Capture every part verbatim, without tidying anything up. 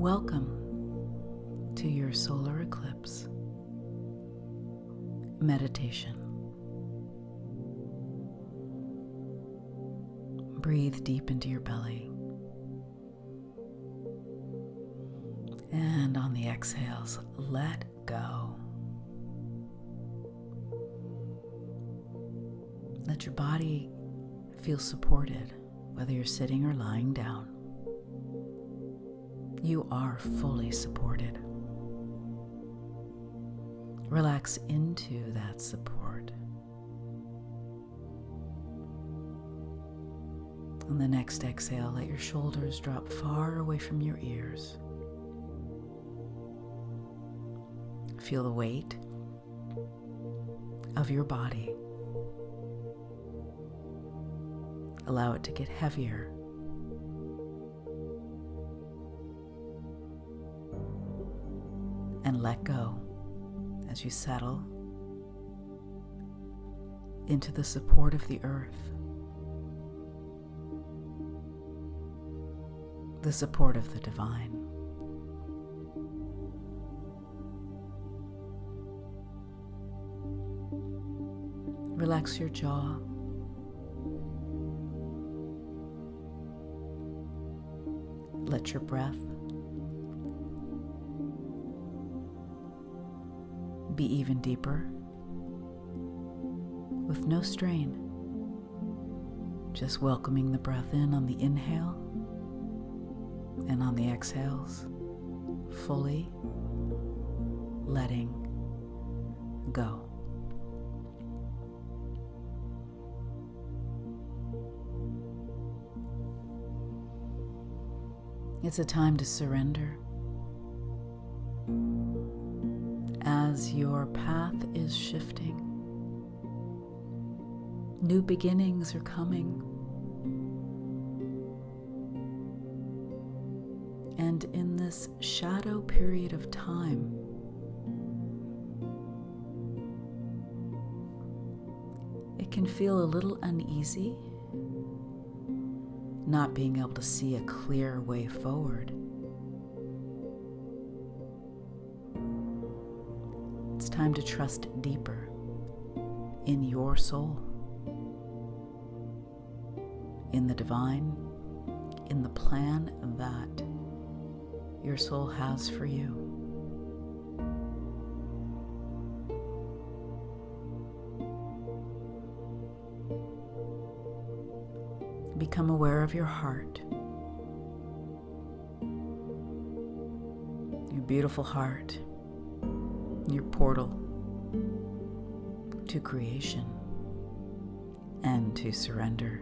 Welcome to your solar eclipse meditation. Breathe deep into your belly. And on the exhales, let go. Let your body feel supported, whether you're sitting or lying down. You are fully supported. Relax into that support. On the next exhale, let your shoulders drop far away from your ears. Feel the weight of your body. Allow it to get heavier. And let go as you settle into the support of the earth, the support of the divine. Relax your jaw. Let your breath be even deeper with no strain. Just welcoming the breath in on the inhale and on the exhales, fully letting go. It's a time to surrender. As your path is shifting, new beginnings are coming. And in this shadow period of time, it can feel a little uneasy, not being able to see a clear way forward. It's time to trust deeper in your soul, in the divine, in the plan that your soul has for you. Become aware of your heart, your beautiful heart, your portal to creation and to surrender.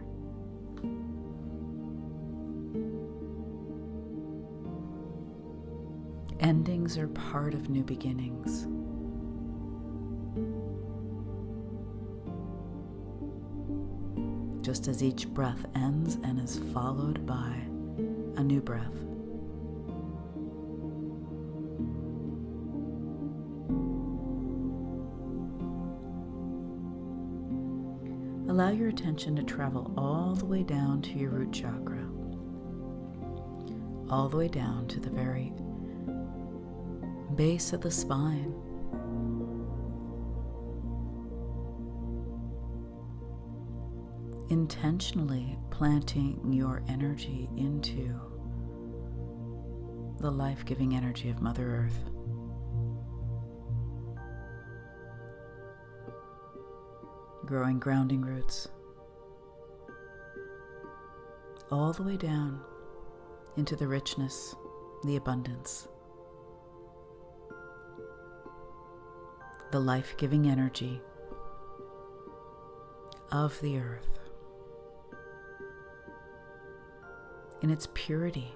Endings are part of new beginnings. Just as each breath ends and is followed by a new breath. Allow your attention to travel all the way down to your root chakra, all the way down to the very base of the spine. Intentionally planting your energy into the life-giving energy of Mother Earth. Growing grounding roots all the way down into the richness, the abundance, the life-giving energy of the earth in its purity.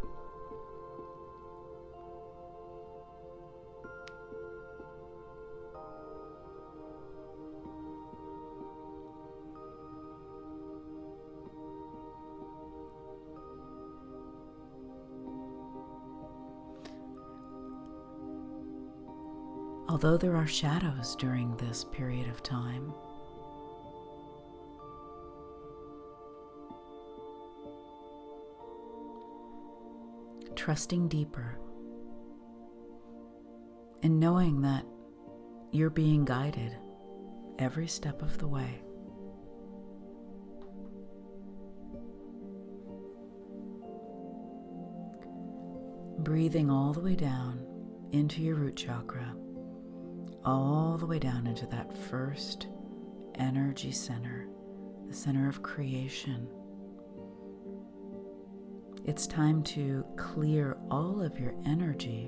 Although there are shadows during this period of time, trusting deeper and knowing that you're being guided every step of the way. Breathing all the way down into your root chakra, all the way down into that first energy center, the center of creation. It's time to clear all of your energy.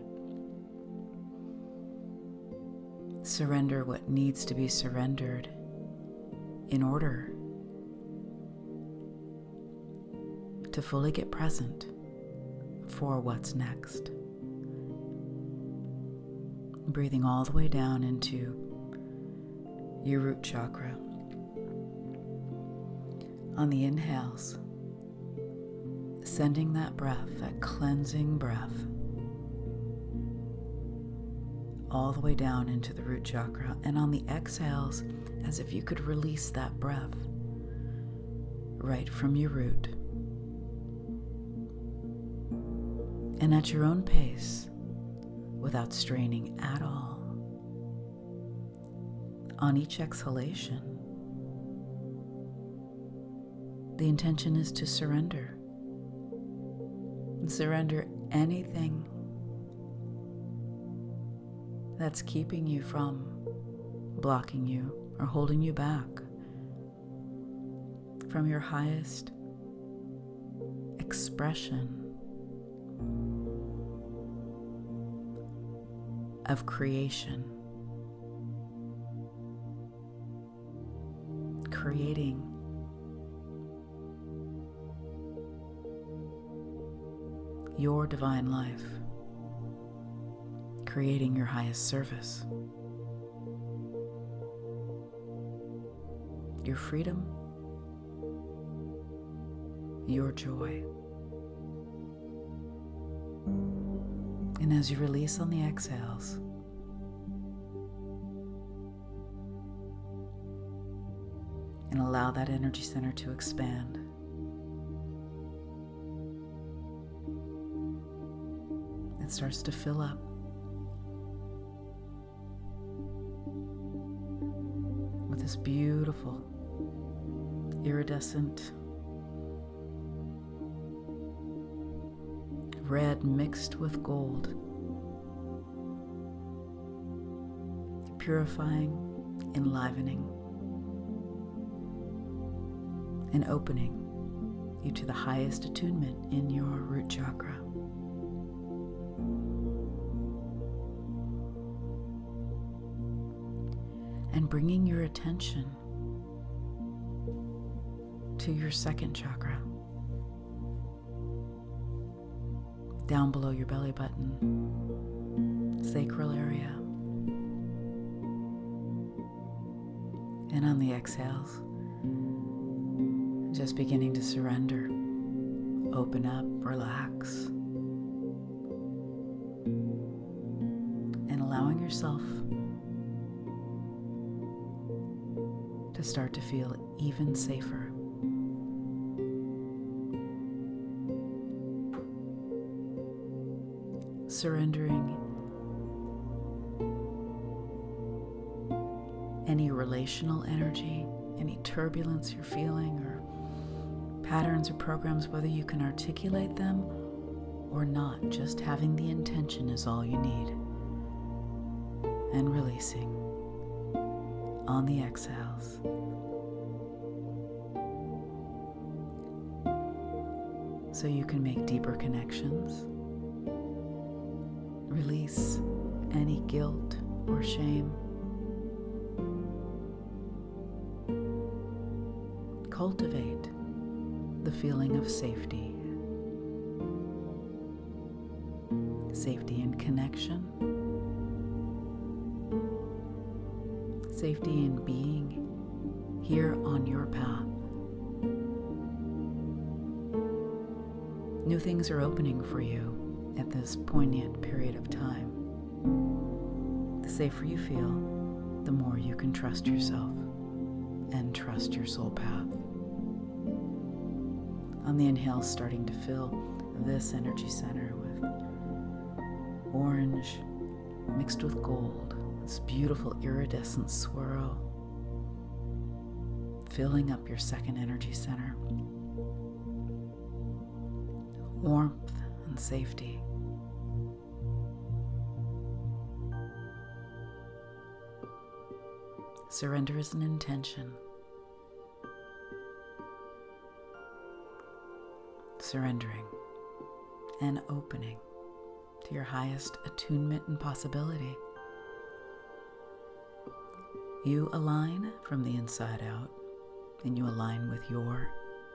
Surrender what needs to be surrendered in order to fully get present for what's next. Breathing all the way down into your root chakra. On the inhales, sending that breath, that cleansing breath, all the way down into the root chakra. And on the exhales, as if you could release that breath right from your root. And at your own pace, without straining at all. On each exhalation, the intention is to surrender. Surrender anything that's keeping you from, blocking you, or holding you back from your highest expression of creation, creating your divine life, creating your highest service, your freedom, your joy. And as you release on the exhales, and allow that energy center to expand, it starts to fill up with this beautiful iridescent red mixed with gold, purifying, enlivening, and opening you to the highest attunement in your root chakra. And bringing your attention to your second chakra, down below your belly button, sacral area. And on the exhales, just beginning to surrender, open up, relax, and allowing yourself to start to feel even safer. Surrendering any relational energy, any turbulence you're feeling, or patterns or programs, whether you can articulate them or not. Just having the intention is all you need. And releasing on the exhales. So you can make deeper connections. Release any guilt or shame. Cultivate the feeling of safety. Safety in connection. Safety in being here on your path. New things are opening for you at this poignant period of time. The safer you feel, the more you can trust yourself and trust your soul path. On the inhale, starting to fill this energy center with orange, mixed with gold, this beautiful iridescent swirl, filling up your second energy center. Warmth and safety. Surrender is an intention. Surrendering and opening to your highest attunement and possibility. You align from the inside out, and you align with your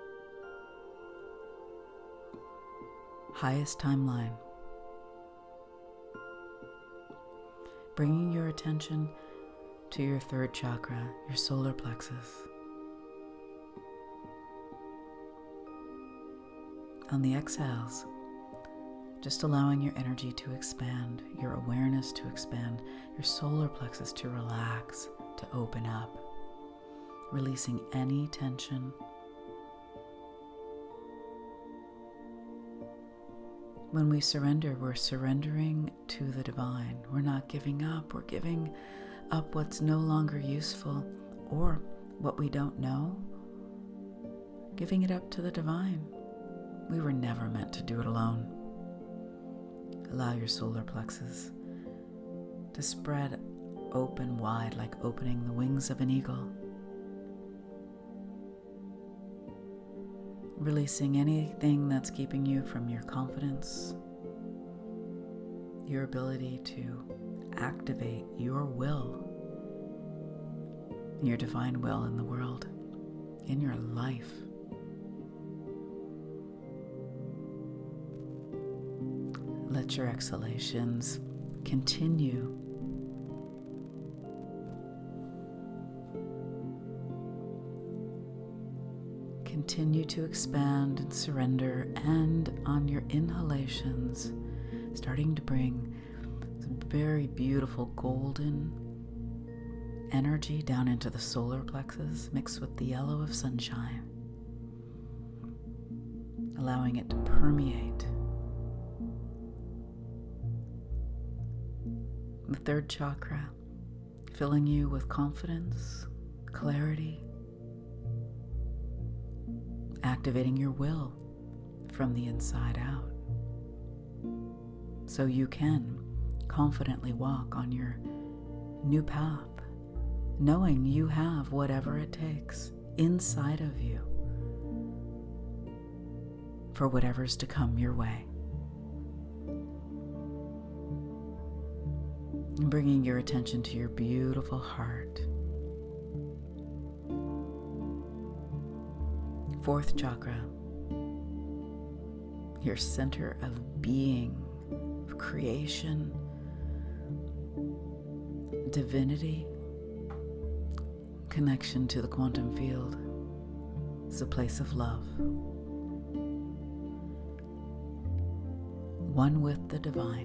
highest timeline. Bringing your attention to your third chakra, your solar plexus. On the exhales, just allowing your energy to expand, your awareness to expand, your solar plexus to relax, to open up, releasing any tension. When we surrender, we're surrendering to the divine. We're not giving up. We're giving up what's no longer useful or what we don't know, giving it up to the divine. We were never meant to do it alone. Allow your solar plexus to spread open wide like opening the wings of an eagle. Releasing anything that's keeping you from your confidence, your ability to activate your will, your divine will in the world, in your life. Let your exhalations continue Continue to expand and surrender, and on your inhalations, starting to bring some very beautiful golden energy down into the solar plexus, mixed with the yellow of sunshine, allowing it to permeate the third chakra, filling you with confidence, clarity, activating your will from the inside out, so you can confidently walk on your new path, knowing you have whatever it takes inside of you for whatever's to come your way. And bringing your attention to your beautiful heart. Fourth chakra, your center of being, of creation, divinity, connection to the quantum field. It's a place of love. One with the divine.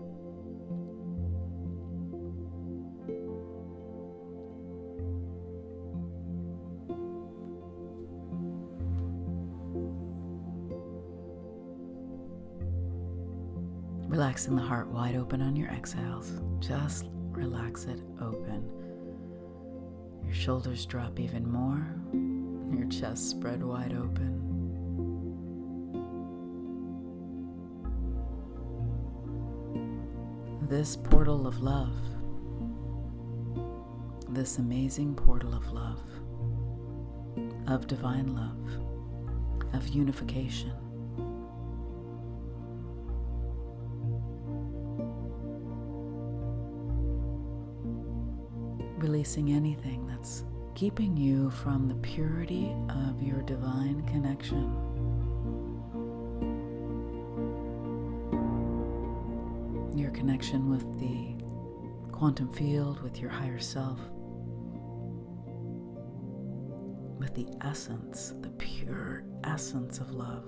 Relaxing the heart wide open on your exhales. Just relax it open. Your shoulders drop even more. Your chest spread wide open. This portal of love, this amazing portal of love, of divine love, of unification, releasing anything that's keeping you from the purity of your divine connection. Your connection with the quantum field, with your higher self, with the essence, the pure essence of love.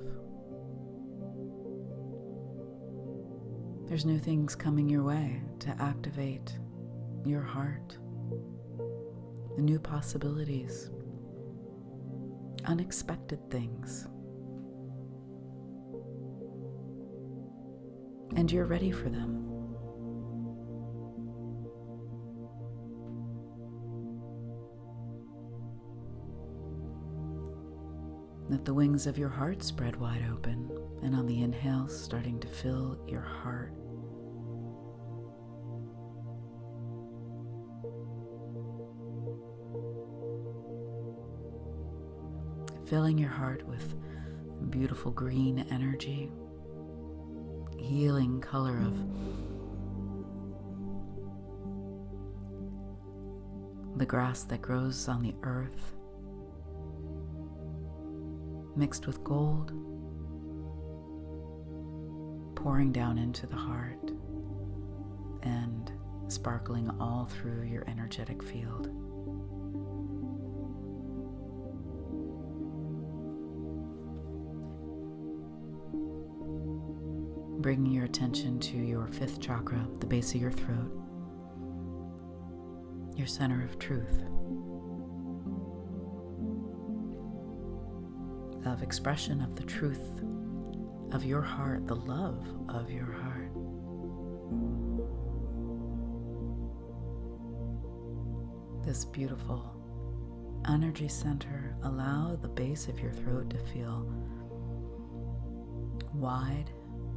There's new things coming your way to activate your heart. The new possibilities, unexpected things. And you're ready for them. Let the wings of your heart spread wide open, and on the inhale, starting to fill your heart. Filling your heart with beautiful green energy, healing color of the grass that grows on the earth, mixed with gold, pouring down into the heart and sparkling all through your energetic field. Bringing your attention to your fifth chakra, the base of your throat, your center of truth, of expression of the truth of your heart, the love of your heart. This beautiful energy center, allow the base of your throat to feel wide,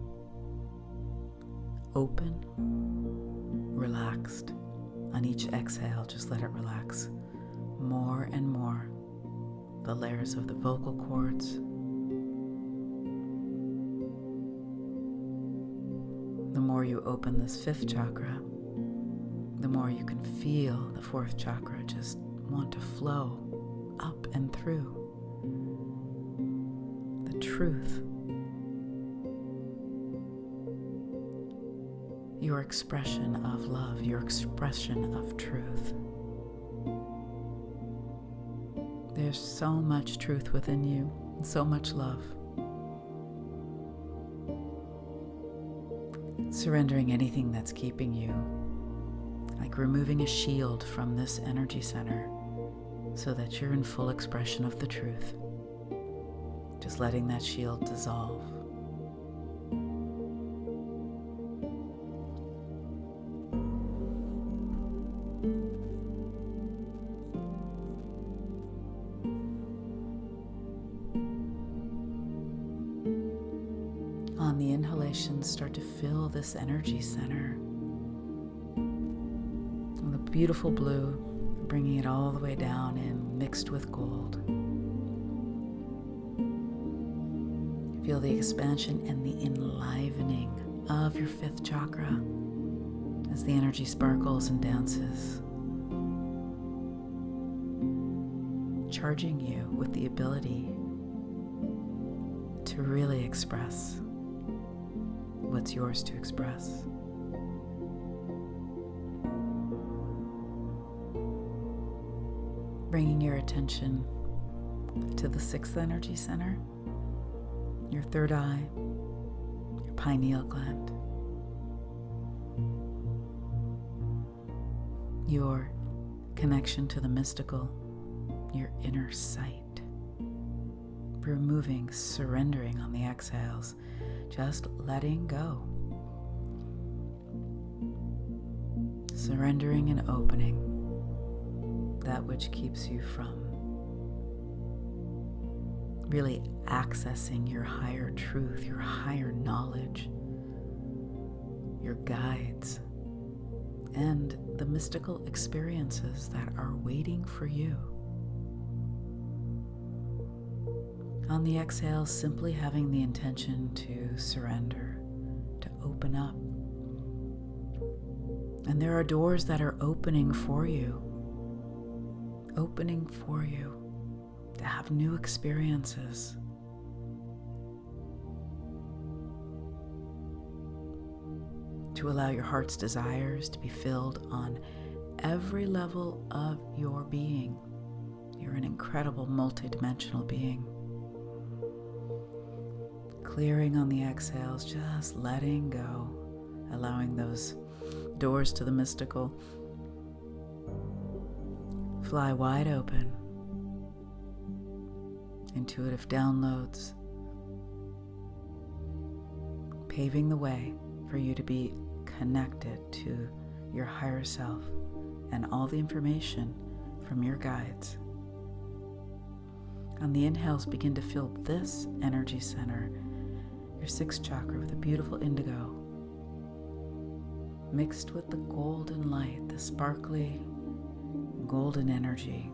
open, relaxed. On each exhale, just let it relax more and more. The layers of the vocal cords, the more you open this fifth chakra, the more you can feel the fourth chakra just want to flow up and through. The truth, your expression of love, your expression of truth. There's so much truth within you, and so much love. Surrendering anything that's keeping you, like removing a shield from this energy center so that you're in full expression of the truth. Just letting that shield dissolve. On the inhalation, start to fill this energy center with a beautiful blue, bringing it all the way down and mixed with gold. Feel the expansion and the enlivening of your fifth chakra as the energy sparkles and dances, charging you with the ability to really express what's yours to express. Bringing your attention to the sixth energy center, your third eye, your pineal gland, your connection to the mystical, your inner sight. Removing, surrendering on the exhales, just letting go. Surrendering and opening that which keeps you from really accessing your higher truth, your higher knowledge, your guides, and the mystical experiences that are waiting for you. On the exhale, simply having the intention to surrender, to open up. And there are doors that are opening for you, opening for you to have new experiences. To allow your heart's desires to be filled on every level of your being. You're an incredible multidimensional being. Clearing on the exhales, just letting go, allowing those doors to the mystical fly wide open. Intuitive downloads, paving the way for you to be connected to your higher self and all the information from your guides. On the inhales, begin to fill this energy center, your sixth chakra, with a beautiful indigo, mixed with the golden light, the sparkly golden energy.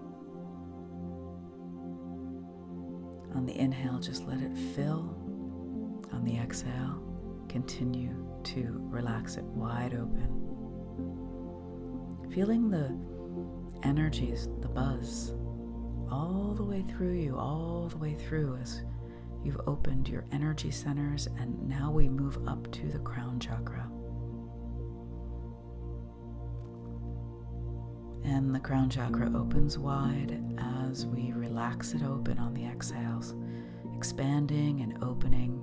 On the inhale, just let it fill. On the exhale, continue to relax it wide open. Feeling the energies, the buzz, all the way through you, all the way through as you've opened your energy centers, and now we move up to the crown chakra. And the crown chakra opens wide as we relax it open on the exhales, expanding and opening.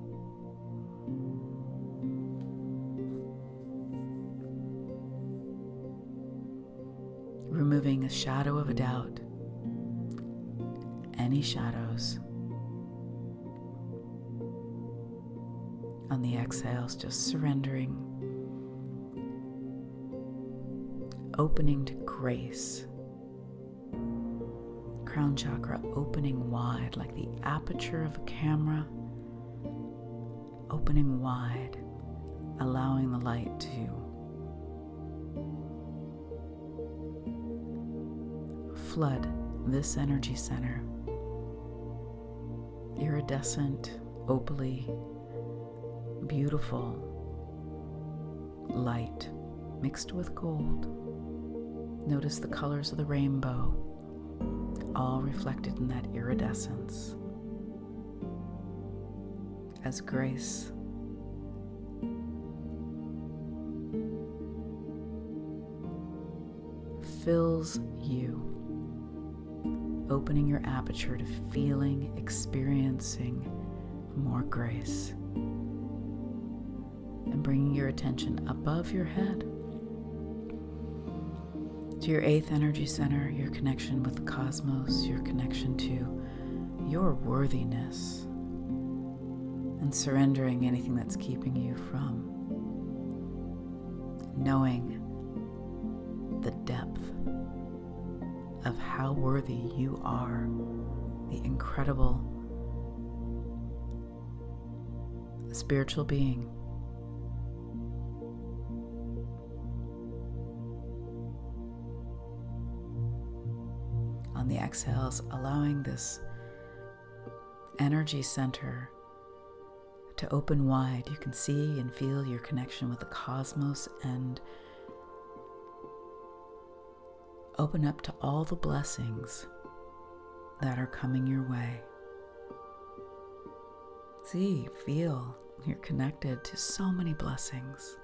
Removing a shadow of a doubt, any shadows. On the exhales, just surrendering, opening to grace. Crown chakra opening wide like the aperture of a camera, opening wide, allowing the light to flood this energy center. Iridescent, opaly, beautiful light mixed with gold. Notice the colors of the rainbow, all reflected in that iridescence. As grace fills you, opening your aperture to feeling, experiencing more grace, and bringing your attention above your head to your eighth energy center, your connection with the cosmos, your connection to your worthiness, and surrendering anything that's keeping you from knowing the depth of how worthy you are, the incredible spiritual being. On the exhales, allowing this energy center to open wide, you can see and feel your connection with the cosmos and open up to all the blessings that are coming your way. See, feel, you're connected to so many blessings.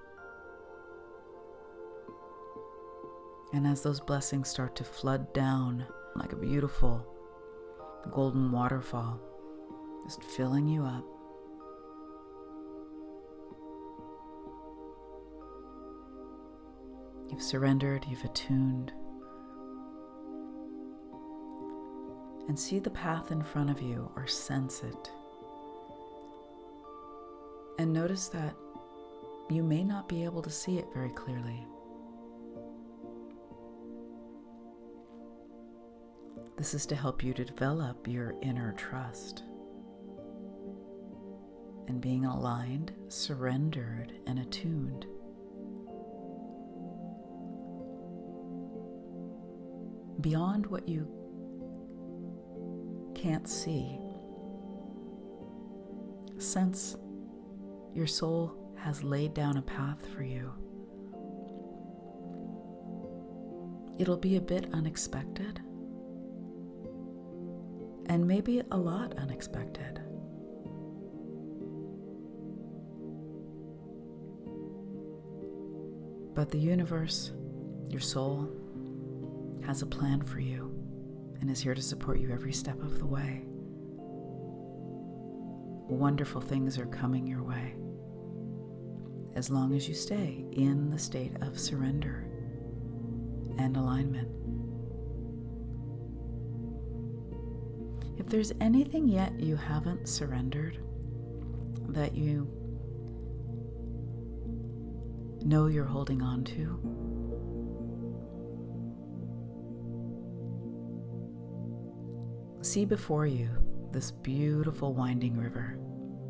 And as those blessings start to flood down like a beautiful golden waterfall, just filling you up, you've surrendered, you've attuned. And see the path in front of you, or sense it. And notice that you may not be able to see it very clearly. This is to help you to develop your inner trust and being aligned, surrendered, and attuned. Beyond what you can't see, sense your soul has laid down a path for you. It'll be a bit unexpected, and maybe a lot unexpected. But the universe, your soul, has a plan for you and is here to support you every step of the way. Wonderful things are coming your way as long as you stay in the state of surrender and alignment. If there's anything yet you haven't surrendered that you know you're holding on to, see before you this beautiful winding river.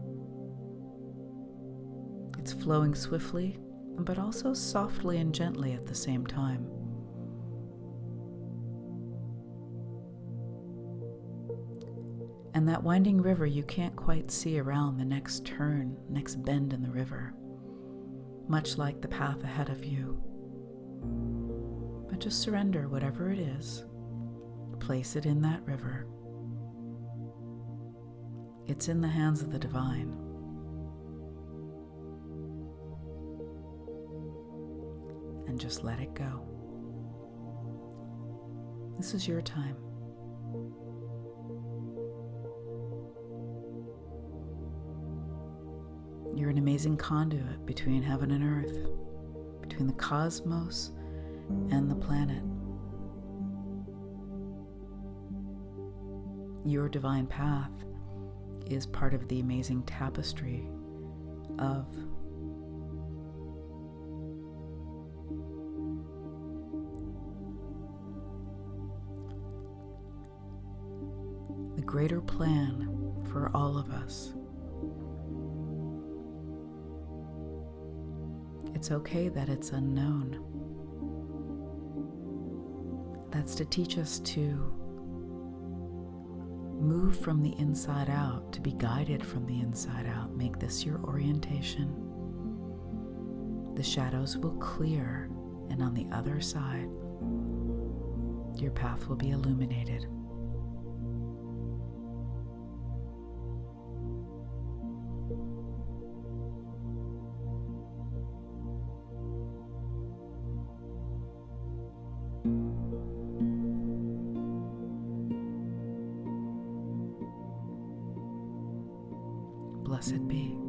It's flowing swiftly, but also softly and gently at the same time. And that winding river, you can't quite see around the next turn, next bend in the river, much like the path ahead of you. But just surrender whatever it is, place it in that river. It's in the hands of the divine. And just let it go. This is your time. You're an amazing conduit between heaven and earth, between the cosmos and the planet. Your divine path is part of the amazing tapestry of the greater plan for all of us. It's okay that it's unknown. That's to teach us to move from the inside out, to be guided from the inside out. Make this your orientation. The shadows will clear, and on the other side, your path will be illuminated. Blessed be.